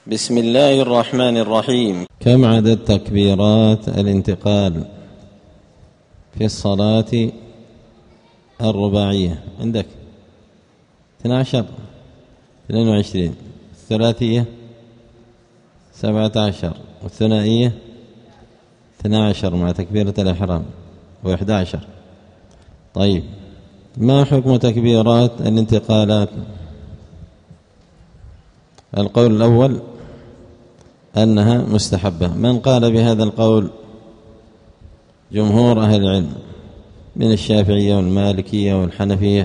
بسم الله الرحمن الرحيم. كم عدد تكبيرات الانتقال في الصلاة الرباعية؟ عندك 12 22. الثلاثية 17 والثنائية 12 مع تكبيرة الإحرام و11. طيب، ما حكم تكبيرات الانتقالات؟ القول الأول أنها مستحبة. من قال بهذا القول؟ جمهور أهل العلم من الشافعية والمالكية والحنفية.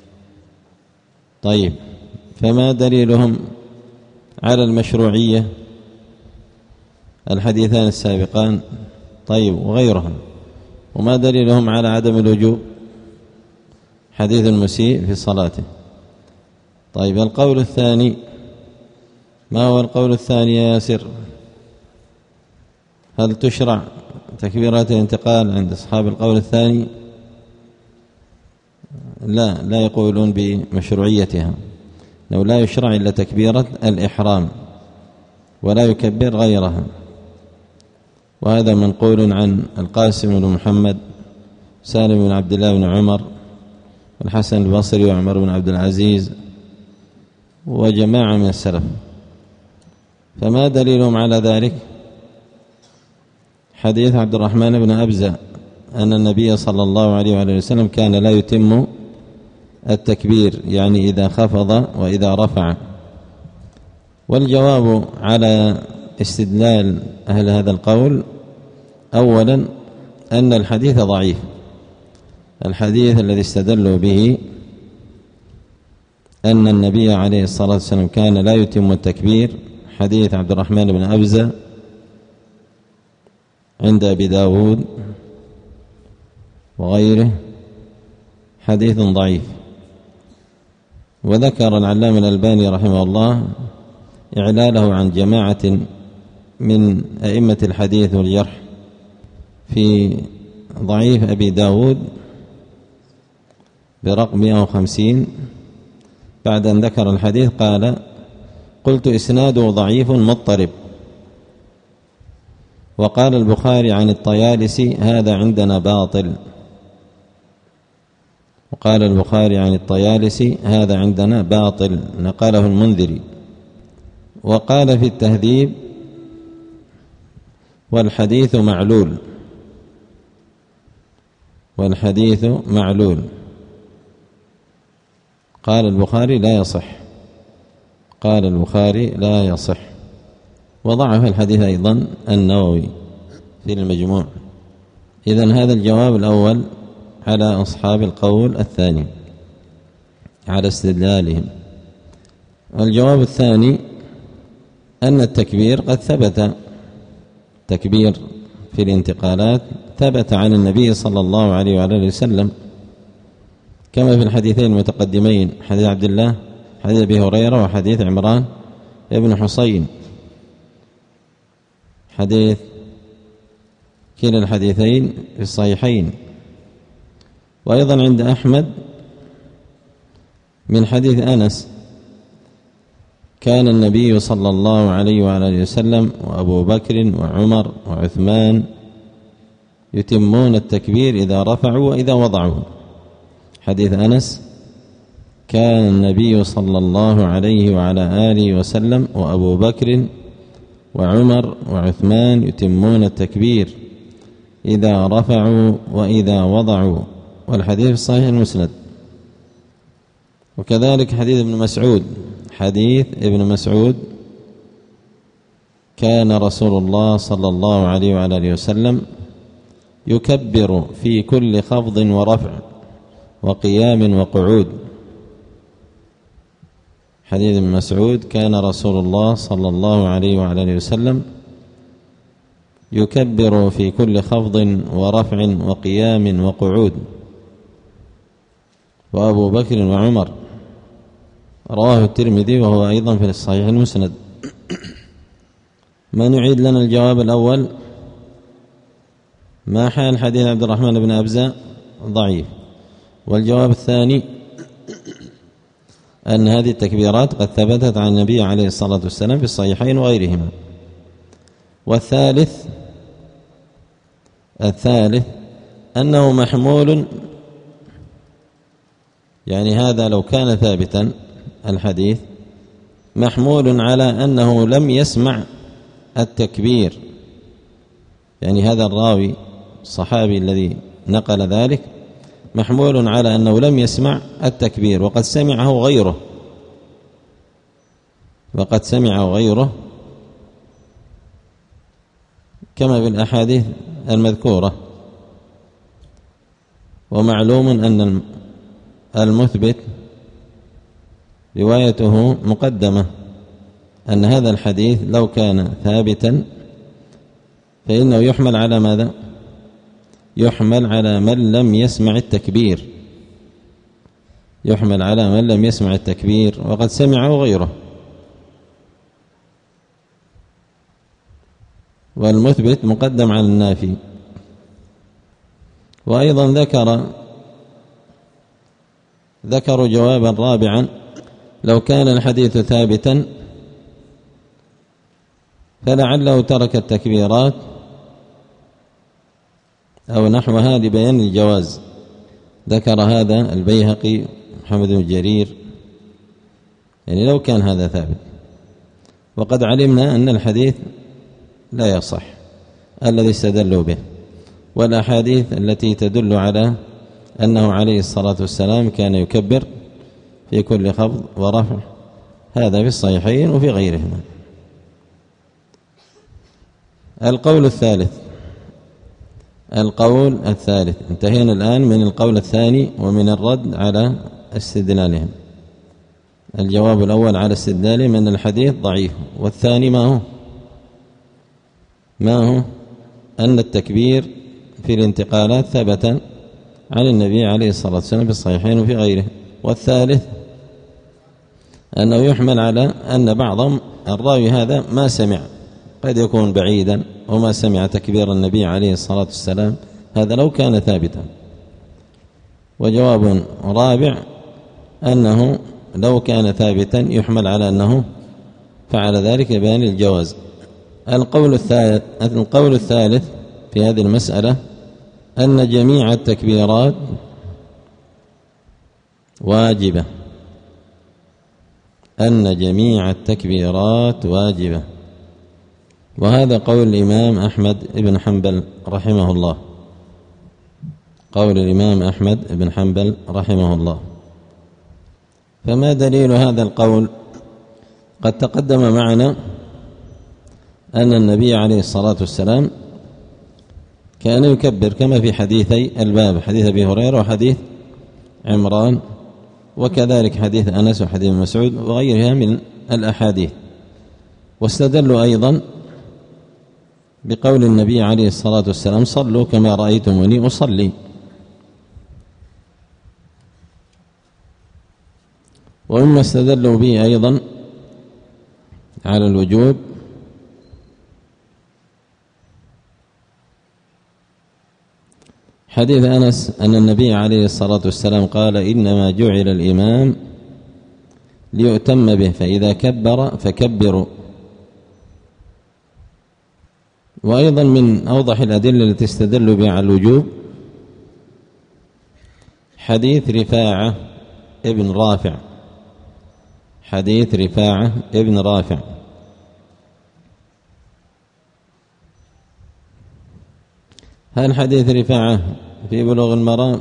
طيب، فما دليلهم على المشروعية؟ الحديثان السابقان. طيب، وغيرهم. وما دليلهم على عدم الوجوب؟ حديث المسيء في صلاته. طيب، القول الثاني، ما هو القول الثاني يا ياسر؟ هل تشرع تكبيرات الانتقال عند أصحاب القول الثاني؟ لا يقولون بمشروعيتها، لو لا يشرع إلا تكبيرة الإحرام ولا يكبر غيرها. وهذا منقول عن القاسم بن محمد، سالم بن عبد الله بن عمر، الحسن البصري، وعمر بن عبد العزيز، وجماعة من السلف. فما دليلهم على ذلك؟ حديث عبد الرحمن بن أبزة أن النبي صلى الله عليه وآله وسلم كان لا يتم التكبير، يعني إذا خفض وإذا رفع. والجواب على استدلال أهل هذا القول أولا أن الحديث ضعيف. الحديث الذي استدلوا به أن النبي عليه الصلاة والسلام كان لا يتم التكبير، حديث عبد الرحمن بن أبزة عند أبي داود وغيره، حديث ضعيف. وذكر العلامة الألباني رحمه الله إعلاله عن جماعة من أئمة الحديث والجرح في ضعيف أبي داود برقم 150. بعد أن ذكر الحديث قال: قلت إسناده ضعيف مضطرب. وقال البخاري عن الطيالسي: هذا عندنا باطل. وقال البخاري عن الطيالسي: هذا عندنا باطل، نقله المنذري. وقال في التهذيب: والحديث معلول. والحديث معلول. قال البخاري: لا يصح. قال البخاري: لا يصح. وضعف الحديث أيضا النووي في المجموع. إذن هذا الجواب الأول على أصحاب القول الثاني على استدلالهم. الجواب الثاني أن التكبير قد ثبت، تكبير في الانتقالات ثبت عن النبي صلى الله عليه وآله وسلم، كما في الحديثين المتقدمين، حديث عبد الله، حديث أبي هريرة، وحديث عمران ابن حسين. حديث كلا الحديثين في الصحيحين. وأيضا عند أحمد من حديث أنس: كان النبي صلى الله عليه وآله وسلم وأبو بكر وعمر وعثمان يتمون التكبير إذا رفعوا وإذا وضعوا. حديث أنس: كان النبي صلى الله عليه وعلى آله وسلم وأبو بكر وعمر وعثمان يتمون التكبير إذا رفعوا وإذا وضعوا. والحديث في الصحيح المسند. وكذلك حديث ابن مسعود، حديث ابن مسعود: كان رسول الله صلى الله عليه وعلى آله وسلم يكبر في كل خفض ورفع وقيام وقعود. حديث ابن مسعود: كان رسول الله صلى الله عليه وعلى آله وسلم يكبر في كل خفض ورفع وقيام وقعود. وأبو بكر وعمر. رواه الترمذي وهو أيضا في الصحيح المسند. من يعيد لنا الجواب الأول؟ ما حال حديث عبد الرحمن بن أبزة؟ ضعيف. والجواب الثاني؟ أن هذه التكبيرات قد ثبتت عن النبي عليه الصلاة والسلام في الصحيحين وغيرهما. والثالث أنه محمول، يعني هذا لو كان ثابتا الحديث محمول على أنه لم يسمع التكبير، يعني هذا الراوي الصحابي الذي نقل ذلك محمول على أنه لم يسمع التكبير وقد سمعه غيره كما بالأحاديث المذكورة. ومعلوم أن المثبت روايته مقدمة، أن هذا الحديث لو كان ثابتا فإنه يحمل على ماذا؟ يحمل على من لم يسمع التكبير، يحمل على من لم يسمع التكبير وقد سمعه غيره. والمثبت مقدم على النافي. وأيضا ذكروا جوابا رابعا: لو كان الحديث ثابتا فلعله ترك التكبيرات أو نحوها لبيان الجواز. ذكر هذا البيهقي محمد بن جرير، يعني لو كان هذا ثابت. وقد علمنا أن الحديث لا يصح الذي استدلوا به، والأحاديث التي تدل على أنه عليه الصلاة والسلام كان يكبر في كل خفض ورفع هذا في الصحيحين وفي غيرهما. القول الثالث انتهينا الآن من القول الثاني ومن الرد على استدلالهم. الجواب الأول على استدلالهم أن الحديث ضعيف، والثاني ما هو أن التكبير في الانتقالات ثبت عن النبي عليه الصلاة والسلام في الصحيحين وفي غيره. والثالث أنه يحمل على أن بعضهم الراوي هذا ما سمع، قد يكون بعيدا وما سمع تكبير النبي عليه الصلاة والسلام، هذا لو كان ثابتا. وجواب رابع أنه لو كان ثابتا يحمل على أنه فعل ذلك بيان الجواز. القول الثالث في هذه المسألة أن جميع التكبيرات واجبة، وهذا قول الإمام أحمد بن حنبل رحمه الله. فما دليل هذا القول؟ قد تقدم معنا أن النبي عليه الصلاة والسلام كان يكبر كما في حديثي الباب، حديث أبي هريرة وحديث عمران، وكذلك حديث أنس وحديث مسعود وغيرها من الأحاديث. واستدلوا أيضا بقول النبي عليه الصلاة والسلام: صلوا كما رأيتموني أصلي. ومما استدلوا به أيضا على الوجوب حديث أنس أن النبي عليه الصلاة والسلام قال: إنما جعل الإمام ليؤتم به فإذا كبر فكبروا. وأيضا من أوضح الأدلة التي استدلوا بها على الوجوب حديث رفاعة ابن رافع هل حديث رفاعة في بلوغ المرام؟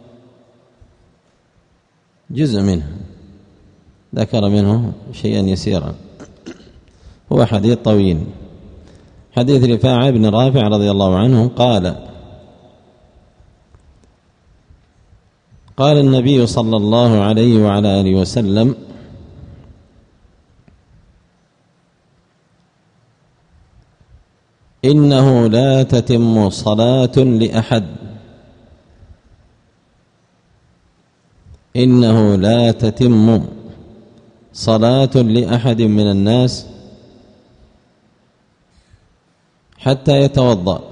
جزء منه ذكر منه شيئا يسيرا، هو حديث طويل. حديث رفاعة بن رافع رضي الله عنه قال النبي صلى الله عليه وعلى آله وسلم: إنه لا تتم صلاة لأحد من الناس حتى يتوضأ.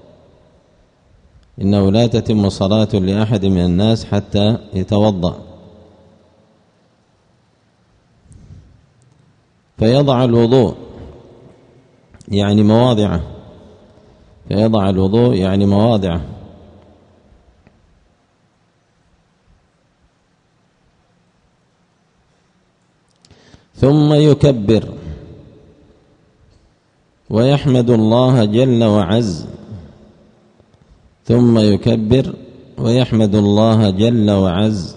إنه لا تتم صلاة لأحد من الناس حتى يتوضأ. فيضع الوضوء يعني مواضعه، فيضع الوضوء يعني مواضعه. ثم يكبر ويحمد الله جل وعز، ثم يكبر ويحمد الله جل وعز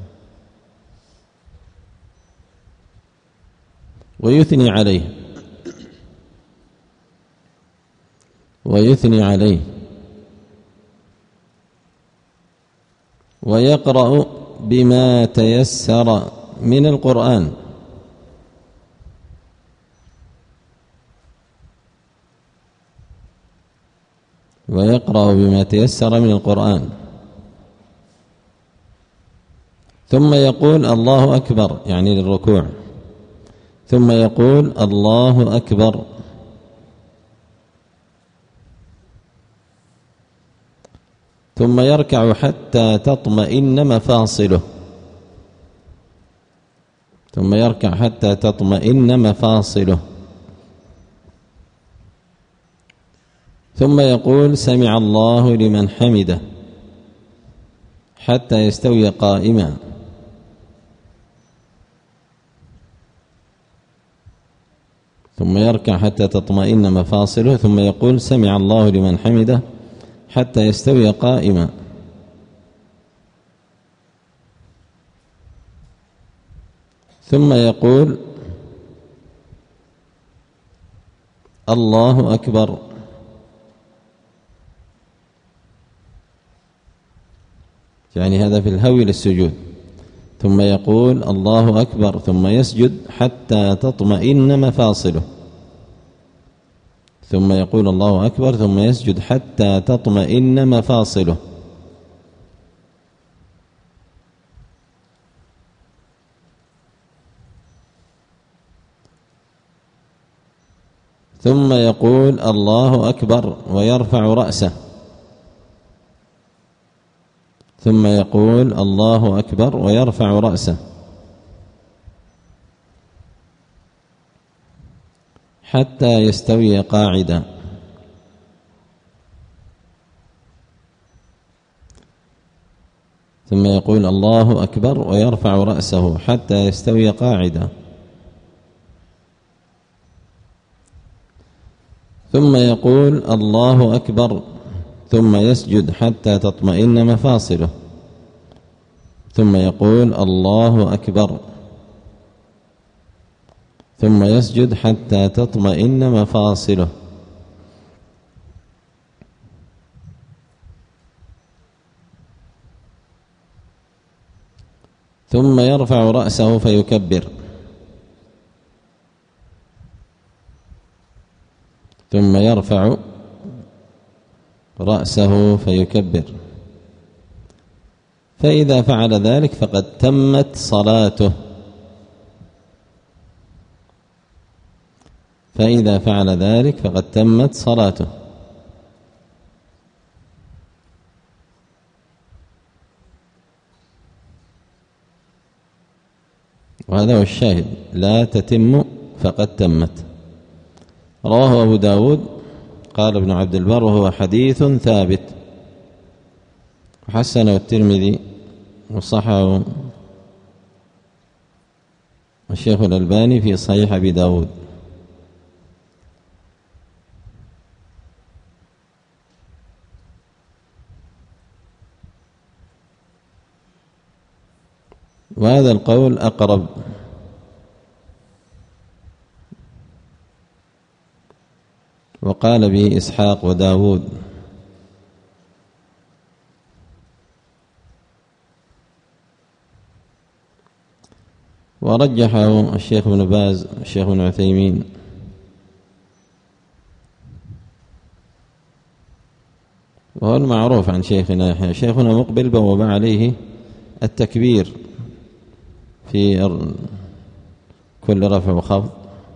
ويثني عليه ويقرأ بما تيسر من القرآن، ويقرأ بما تيسر من القرآن. ثم يقول الله أكبر يعني للركوع، ثم يقول الله أكبر، ثم يركع حتى تطمئن مفاصله، ثم يركع حتى تطمئن مفاصله، ثم يقول سمع الله لمن حمده حتى يستوي قائما، ثم يركع حتى تطمئن مفاصله، ثم يقول سمع الله لمن حمده حتى يستوي قائما، ثم يقول الله أكبر، يعني هذا في الهوي للسجود، ثم يقول الله أكبر، ثم يسجد حتى تطمئن مفاصله، ثم يقول الله أكبر، ثم يسجد حتى تطمئن مفاصله، ثم يقول الله أكبر ويرفع رأسه، ثم يقول الله أكبر ويرفع رأسه حتى يستوي قاعدا، ثم يقول الله أكبر ويرفع رأسه حتى يستوي قاعدا، ثم يقول الله أكبر، ثم يسجد حتى تطمئن مفاصله، ثم يقول الله أكبر، ثم يسجد حتى تطمئن مفاصله، ثم يرفع رأسه فيكبر، ثم يرفع رأسه فيكبر، فإذا فعل ذلك فقد تمت صلاته، فإذا فعل ذلك فقد تمت صلاته. وهذا هو الشاهد، لا تتم فقد تمت. رواه أبو داود قال ابن عبد البر وهو حديث ثابت، وحسنه الترمذي وصححه الشيخ الألباني في صحيح أبي داود. وهذا القول أقرب، وقال به إسحاق وداود، ورجحه الشيخ ابن باز الشيخ ابن عثيمين. وهو المعروف عن شيخنا يحيى. شيخنا مقبل بوب عليه التكبير في كل رفع وخفض،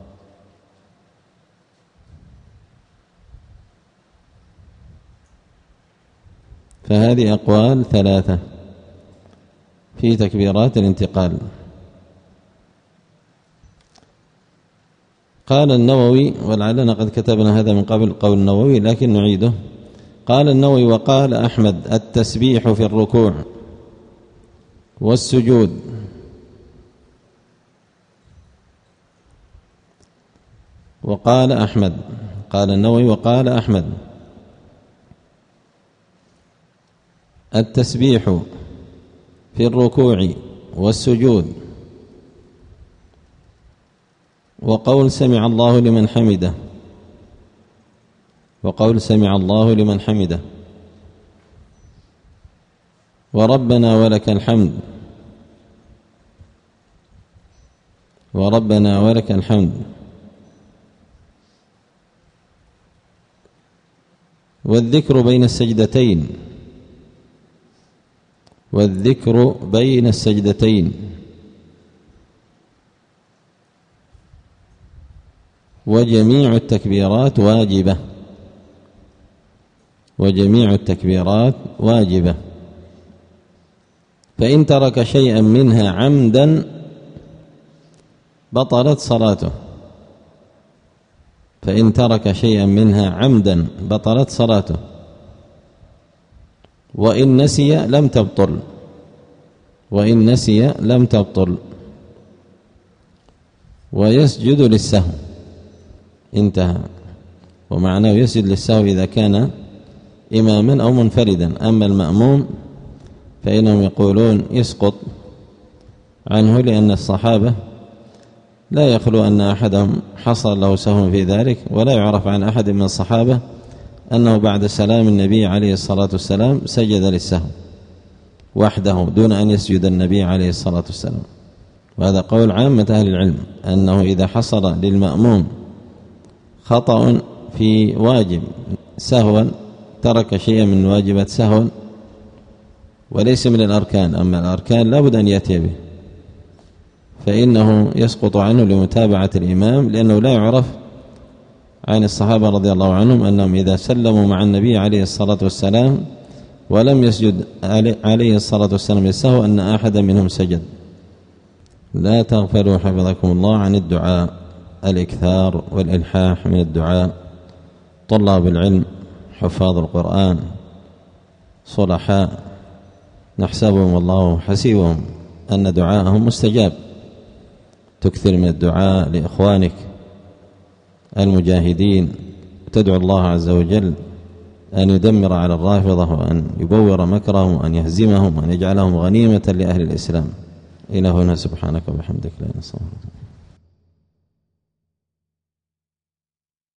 فهذه أقوال ثلاثة في تكبيرات الانتقال. قال النووي، ولعلنا قد كتبنا هذا من قبل قول النووي لكن نعيده. قال النووي: وقال أحمد: التسبيح في الركوع والسجود. وقال أحمد، قال النووي: وقال أحمد: التسبيح في الركوع والسجود وقول سمع الله لمن حمده، وقول سمع الله لمن حمده، وربنا ولك الحمد، وربنا ولك الحمد، والذكر بين السجدتين، والذكر بين السجدتين، وجميع التكبيرات واجبة، وجميع التكبيرات واجبة، فإن ترك شيئا منها عمدا بطلت صلاته، فإن ترك شيئا منها عمدا بطلت صلاته، وإن نسي لم تبطل، وإن نسي لم تبطل، ويسجد للسهو. انتهى. ومعناه يسجد للسهو إذا كان إماما أو منفردا. أما المأموم فإنهم يقولون يسقط عنه، لأن الصحابة لا يخلو أن أحدهم حصل له سهو في ذلك، ولا يعرف عن أحد من الصحابة أنه بعد سلام النبي عليه الصلاة والسلام سجد للسهو وحده دون أن يسجد النبي عليه الصلاة والسلام. وهذا قول عامة أهل العلم، أنه إذا حصل للمأموم خطأ في واجب سهوا، ترك شيئا من واجبات سهوا وليس من الأركان، أما الأركان لا بد أن يأتي به، فإنه يسقط عنه لمتابعة الإمام، لأنه لا يعرف عن الصحابة رضي الله عنهم أنهم إذا سلموا مع النبي عليه الصلاة والسلام ولم يسجد عليه الصلاة والسلام للسهو أن أحدا منهم سجد. لا تغفلوا حفظكم الله عن الدعاء، الإكثار والإلحاح من الدعاء. طلاب العلم، حفاظ القرآن، صلحاء، نحسبهم والله حسيبهم أن دعاءهم مستجاب. تكثر من الدعاء لإخوانك المجاهدين، تدعو الله عز وجل أن يدمر على الرافضة، وأن يبور مكرهم، وأن يهزمهم، وأن يجعلهم غنيمة لأهل الإسلام. إلى هنا، سبحانك وبحمدك لا إله إلا أنت.